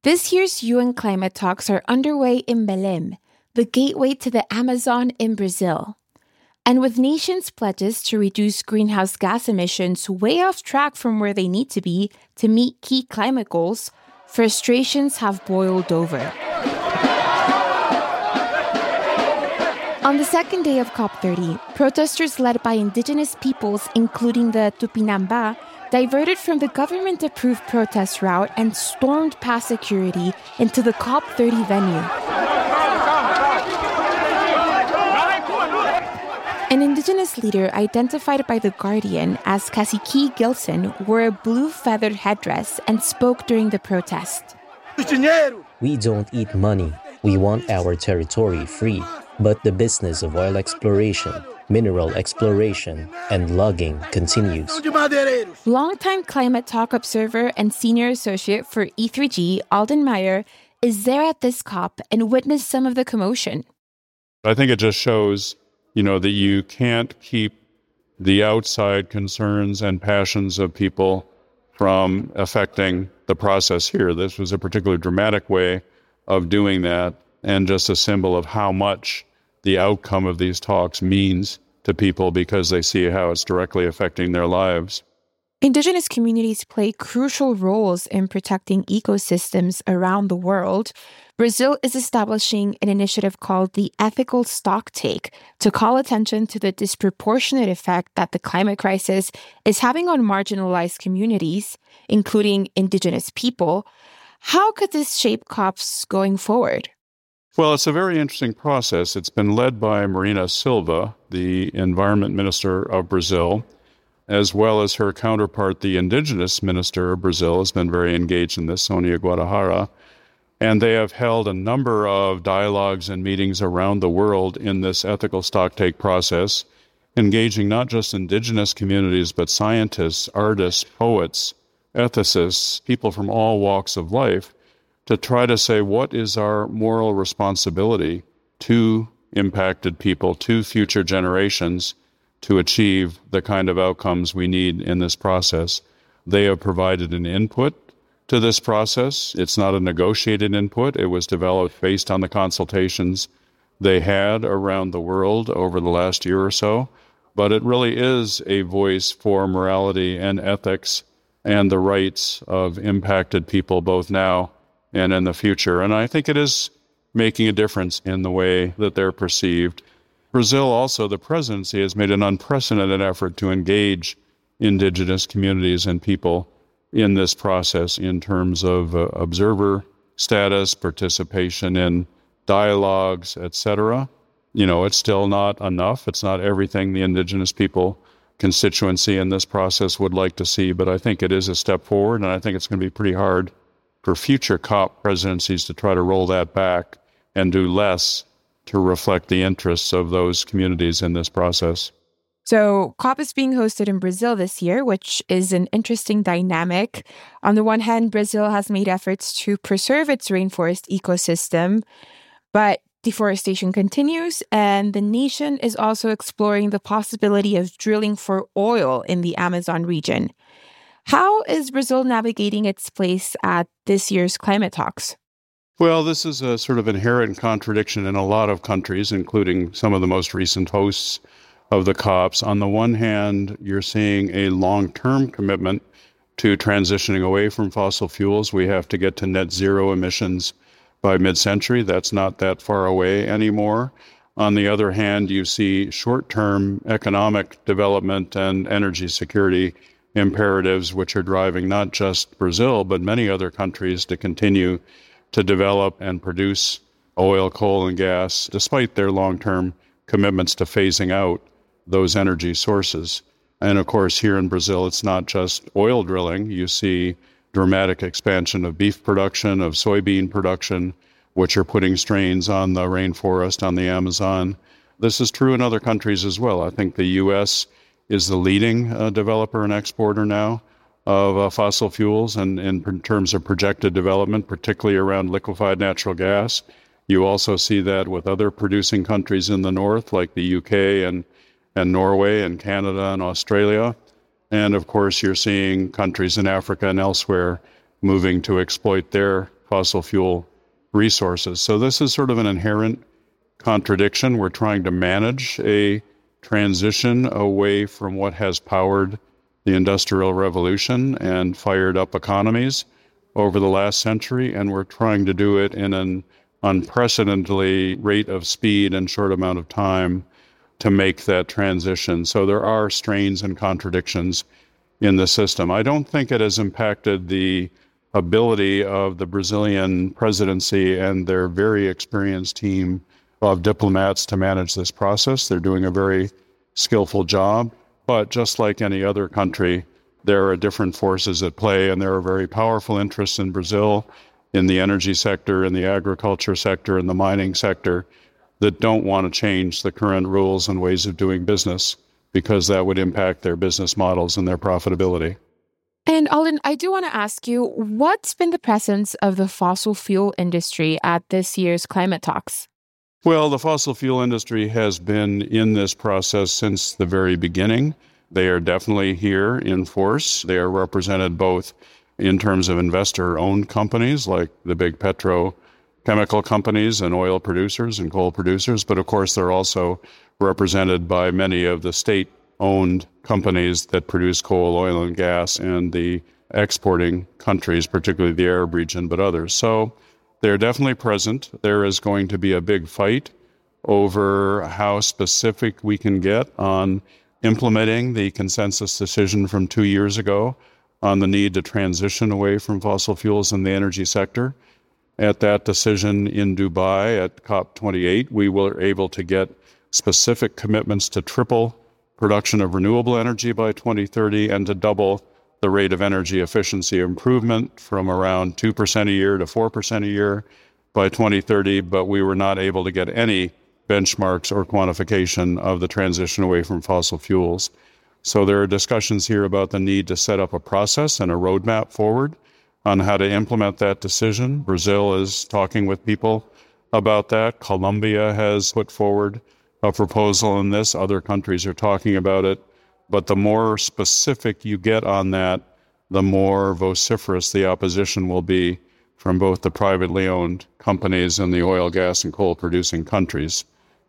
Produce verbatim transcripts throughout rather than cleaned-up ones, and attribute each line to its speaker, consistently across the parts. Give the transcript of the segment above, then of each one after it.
Speaker 1: This year's U N climate talks are underway in Belém, the gateway to the Amazon in Brazil. And with nations' pledges to reduce greenhouse gas emissions way off track from where they need to be to meet key climate goals, frustrations have boiled over. On the second day of COP thirty, protesters led by indigenous peoples, including the Tupinambá, diverted from the government-approved protest route and stormed past security into the COP thirty venue. An indigenous leader identified by The Guardian as Cacique Gilson wore a blue feathered headdress and spoke during the protest.
Speaker 2: We don't eat money. We want our territory free. But the business of oil exploration, mineral exploration, and logging continues.
Speaker 1: Longtime climate talk observer and senior associate for E three G, Alden Meyer, is there at this COP and witnessed some of the commotion.
Speaker 3: I think it just shows, you know, that you can't keep the outside concerns and passions of people from affecting the process here. This was a particularly dramatic way of doing that, and just a symbol of how much the outcome of these talks means to people because they see how it's directly affecting their lives.
Speaker 1: Indigenous communities play crucial roles in protecting ecosystems around the world. Brazil is establishing an initiative called the Ethical Stocktake to call attention to the disproportionate effect that the climate crisis is having on marginalized communities, including indigenous people. How could this shape COPs going forward?
Speaker 3: Well, it's a very interesting process. It's been led by Marina Silva, the Environment Minister of Brazil, as well as her counterpart, the Indigenous Minister of Brazil, has been very engaged in this, Sonia Guadalajara. And they have held a number of dialogues and meetings around the world in this ethical stocktake process, engaging not just indigenous communities, but scientists, artists, poets, ethicists, people from all walks of life, to try to say what is our moral responsibility to impacted people, to future generations, to achieve the kind of outcomes we need in this process. They have provided an input to this process. It's not a negotiated input. It was developed based on the consultations they had around the world over the last year or so. But it really is a voice for morality and ethics and the rights of impacted people both now and in the future. And I think it is making a difference in the way that they're perceived. Brazil also, the presidency, has made an unprecedented effort to engage indigenous communities and people in this process in terms of uh, observer status, participation in dialogues, et cetera. You know, it's still not enough. It's not everything the indigenous people constituency in this process would like to see, but I think it is a step forward, and I think it's going to be pretty hard for future COP presidencies to try to roll that back and do less to reflect the interests of those communities in this process.
Speaker 1: So COP is being hosted in Brazil this year, which is an interesting dynamic. On the one hand, Brazil has made efforts to preserve its rainforest ecosystem, but deforestation continues, and the nation is also exploring the possibility of drilling for oil in the Amazon region. How is Brazil navigating its place at this year's climate talks?
Speaker 3: Well, this is a sort of inherent contradiction in a lot of countries, including some of the most recent hosts of the COPs. On the one hand, you're seeing a long-term commitment to transitioning away from fossil fuels. We have to get to net zero emissions by mid-century. That's not that far away anymore. On the other hand, you see short-term economic development and energy security imperatives, which are driving not just Brazil, but many other countries to continue to develop and produce oil, coal, and gas, despite their long-term commitments to phasing out those energy sources. And of course, here in Brazil, it's not just oil drilling. You see dramatic expansion of beef production, of soybean production, which are putting strains on the rainforest, on the Amazon. This is true in other countries as well. I think the U S is the leading uh, developer and exporter now of uh, fossil fuels, and in terms of projected development, particularly around liquefied natural gas. You also see that with other producing countries in the north, like the U K and, and Norway and Canada and Australia. And of course, you're seeing countries in Africa and elsewhere moving to exploit their fossil fuel resources. So this is sort of an inherent contradiction. We're trying to manage a transition away from what has powered the Industrial Revolution and fired up economies over the last century, and we're trying to do it in an unprecedentedly rate of speed and short amount of time to make that transition. So there are strains and contradictions in the system. I don't think it has impacted the ability of the Brazilian presidency and their very experienced team of diplomats to manage this process. They're doing a very skillful job, but just like any other country, there are different forces at play, and there are very powerful interests in Brazil, in the energy sector, in the agriculture sector, in the mining sector, that don't want to change the current rules and ways of doing business because that would impact their business models and their profitability.
Speaker 1: And Alden, I do want to ask you, what's been the presence of the fossil fuel industry at this year's climate talks?
Speaker 3: Well, the fossil fuel industry has been in this process since the very beginning. They are definitely here in force. They are represented both in terms of investor-owned companies like the big petrochemical companies and oil producers and coal producers, but of course they're also represented by many of the state-owned companies that produce coal, oil, and gas, and the exporting countries, particularly the Arab region, but others. So they're definitely present. There is going to be a big fight over how specific we can get on implementing the consensus decision from two years ago on the need to transition away from fossil fuels in the energy sector. At that decision in Dubai at COP twenty-eight, we were able to get specific commitments to triple production of renewable energy by twenty thirty and to double the rate of energy efficiency improvement from around two percent a year to four percent a year by twenty thirty, but we were not able to get any benchmarks or quantification of the transition away from fossil fuels. So there are discussions here about the need to set up a process and a roadmap forward on how to implement that decision. Brazil is talking with people about that. Colombia has put forward a proposal in this. Other countries are talking about it. But the more specific you get on that, the more vociferous the opposition will be from both the privately owned companies and the oil, gas, and coal producing countries.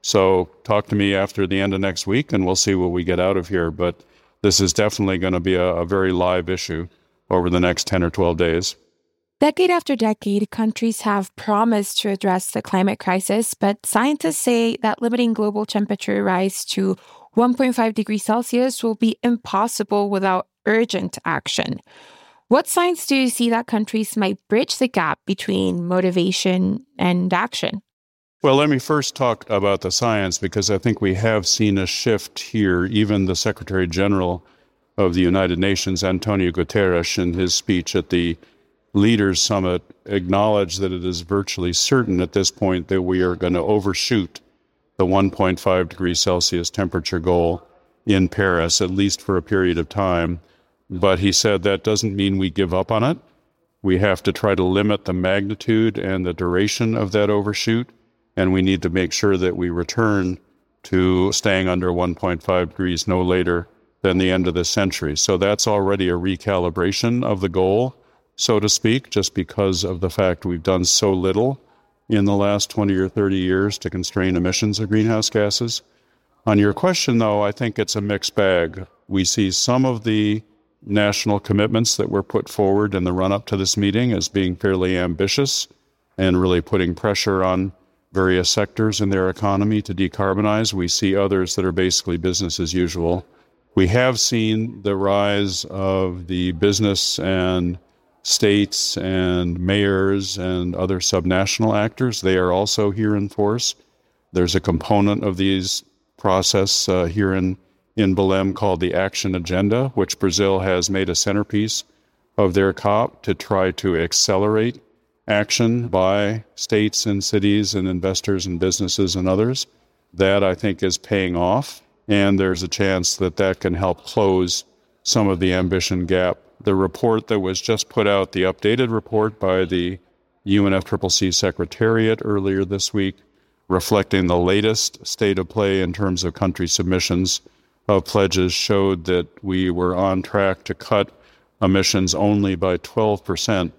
Speaker 3: So talk to me after the end of next week and we'll see what we get out of here. But this is definitely going to be a, a very live issue over the next ten or twelve days.
Speaker 1: Decade after decade, countries have promised to address the climate crisis, but scientists say that limiting global temperature rise to one point five degrees Celsius will be impossible without urgent action. What signs do you see that countries might bridge the gap between motivation and action?
Speaker 3: Well, let me first talk about the science, because I think we have seen a shift here. Even the Secretary General of the United Nations, Antonio Guterres, in his speech at the Leaders Summit, acknowledged that it is virtually certain at this point that we are going to overshoot the one point five degrees Celsius temperature goal in Paris, at least for a period of time. But he said that doesn't mean we give up on it. We have to try to limit the magnitude and the duration of that overshoot, and we need to make sure that we return to staying under one point five degrees no later than the end of this century. So that's already a recalibration of the goal, so to speak, just because of the fact we've done so little in the last twenty or thirty years to constrain emissions of greenhouse gases. On your question, though, I think it's a mixed bag. We see some of the national commitments that were put forward in the run-up to this meeting as being fairly ambitious and really putting pressure on various sectors in their economy to decarbonize. We see others that are basically business as usual. We have seen the rise of the business and states and mayors and other subnational actors. They are also here in force. There's a component of these process uh, here in, in Belém called the Action Agenda, which Brazil has made a centerpiece of their COP to try to accelerate action by states and cities and investors and businesses and others. That, I think, is paying off, and there's a chance that that can help close some of the ambition gap. The report that was just put out, the updated report by the U N F C C C Secretariat earlier this week, reflecting the latest state of play in terms of country submissions of pledges, showed that we were on track to cut emissions only by twelve percent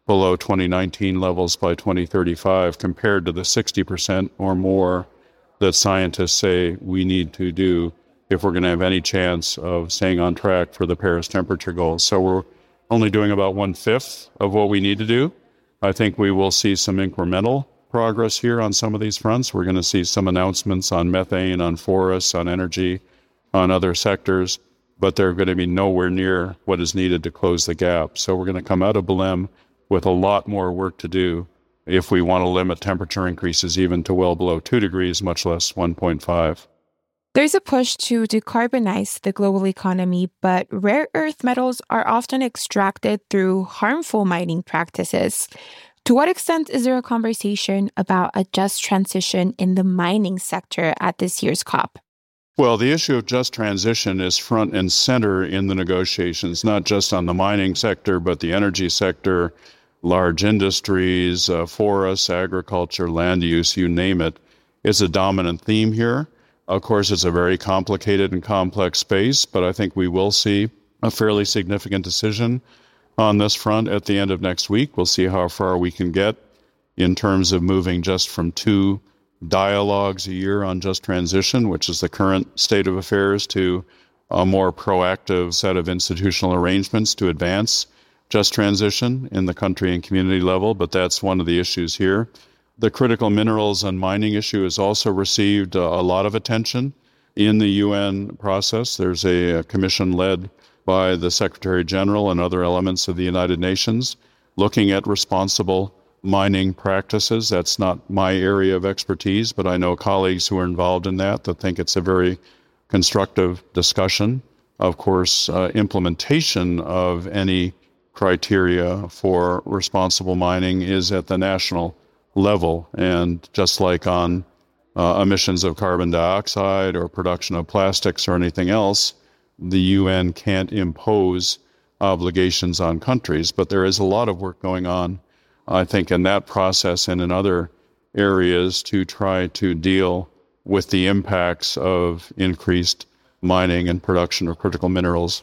Speaker 3: below twenty nineteen levels by twenty thirty-five, compared to the sixty percent or more that scientists say we need to do if we're going to have any chance of staying on track for the Paris temperature goals. So we're only doing about one-fifth of what we need to do. I think we will see some incremental progress here on some of these fronts. We're going to see some announcements on methane, on forests, on energy, on other sectors, but they're going to be nowhere near what is needed to close the gap. So we're going to come out of Belém with a lot more work to do if we want to limit temperature increases even to well below two degrees, much less one point five.
Speaker 1: There's a push to decarbonize the global economy, but rare earth metals are often extracted through harmful mining practices. To what extent is there a conversation about a just transition in the mining sector at this year's COP?
Speaker 3: Well, the issue of just transition is front and center in the negotiations, not just on the mining sector, but the energy sector, large industries, uh, forests, agriculture, land use, you name it. It's a dominant theme here. Of course, it's a very complicated and complex space, but I think we will see a fairly significant decision on this front at the end of next week. We'll see how far we can get in terms of moving just from two dialogues a year on just transition, which is the current state of affairs, to a more proactive set of institutional arrangements to advance just transition in the country and community level. But that's one of the issues here. The critical minerals and mining issue has also received a lot of attention in the U N process. There's a, a commission led by the Secretary General and other elements of the United Nations looking at responsible mining practices. That's not my area of expertise, but I know colleagues who are involved in that that think it's a very constructive discussion. Of course, uh, implementation of any criteria for responsible mining is at the national level, and just like on uh, emissions of carbon dioxide or production of plastics or anything else, the U N can't impose obligations on countries. But there is a lot of work going on, I think, in that process and in other areas to try to deal with the impacts of increased mining and production of critical minerals.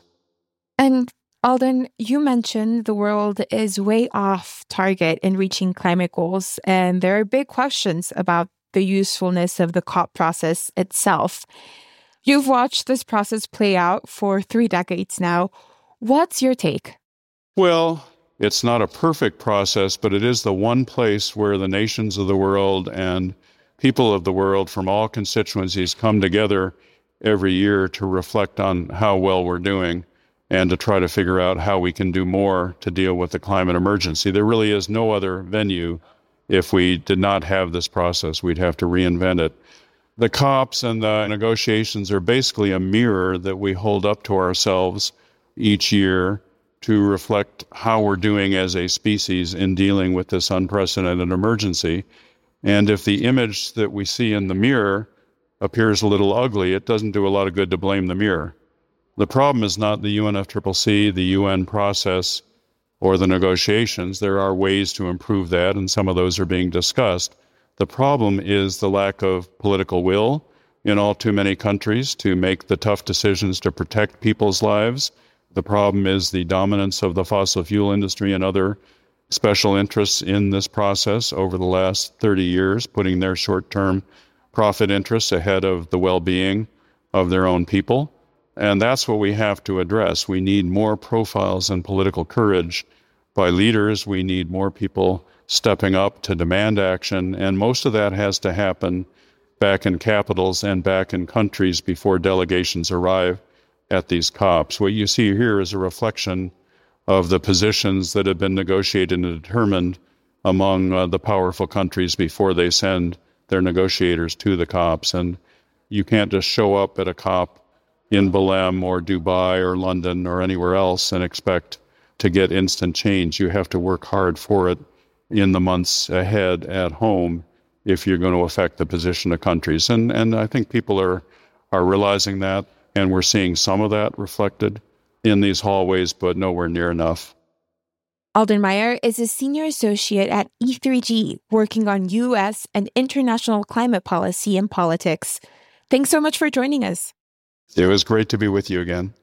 Speaker 1: And Alden, you mentioned the world is way off target in reaching climate goals, and there are big questions about the usefulness of the COP process itself. You've watched this process play out for three decades now. What's your take?
Speaker 3: Well, it's not a perfect process, but it is the one place where the nations of the world and people of the world from all constituencies come together every year to reflect on how well we're doing and to try to figure out how we can do more to deal with the climate emergency. There really is no other venue. If we did not have this process, we'd have to reinvent it. The COPs and the negotiations are basically a mirror that we hold up to ourselves each year to reflect how we're doing as a species in dealing with this unprecedented emergency. And if the image that we see in the mirror appears a little ugly, it doesn't do a lot of good to blame the mirror. The problem is not the U N F C C C, the U N process, or the negotiations. There are ways to improve that, and some of those are being discussed. The problem is the lack of political will in all too many countries to make the tough decisions to protect people's lives. The problem is the dominance of the fossil fuel industry and other special interests in this process over the last thirty years, putting their short-term profit interests ahead of the well-being of their own people. And that's what we have to address. We need more profiles and political courage by leaders. We need more people stepping up to demand action. And most of that has to happen back in capitals and back in countries before delegations arrive at these COPs. What you see here is a reflection of the positions that have been negotiated and determined among uh, the powerful countries before they send their negotiators to the COPs. And you can't just show up at a COP in Belém or Dubai or London or anywhere else and expect to get instant change. You have to work hard for it in the months ahead at home if you're going to affect the position of countries. And and I think people are are realizing that, and we're seeing some of that reflected in these hallways, but nowhere near enough.
Speaker 1: Alden Meyer is a senior associate at E three G, working on U S and international climate policy and politics. Thanks so much for joining us.
Speaker 3: It was great to be with you again.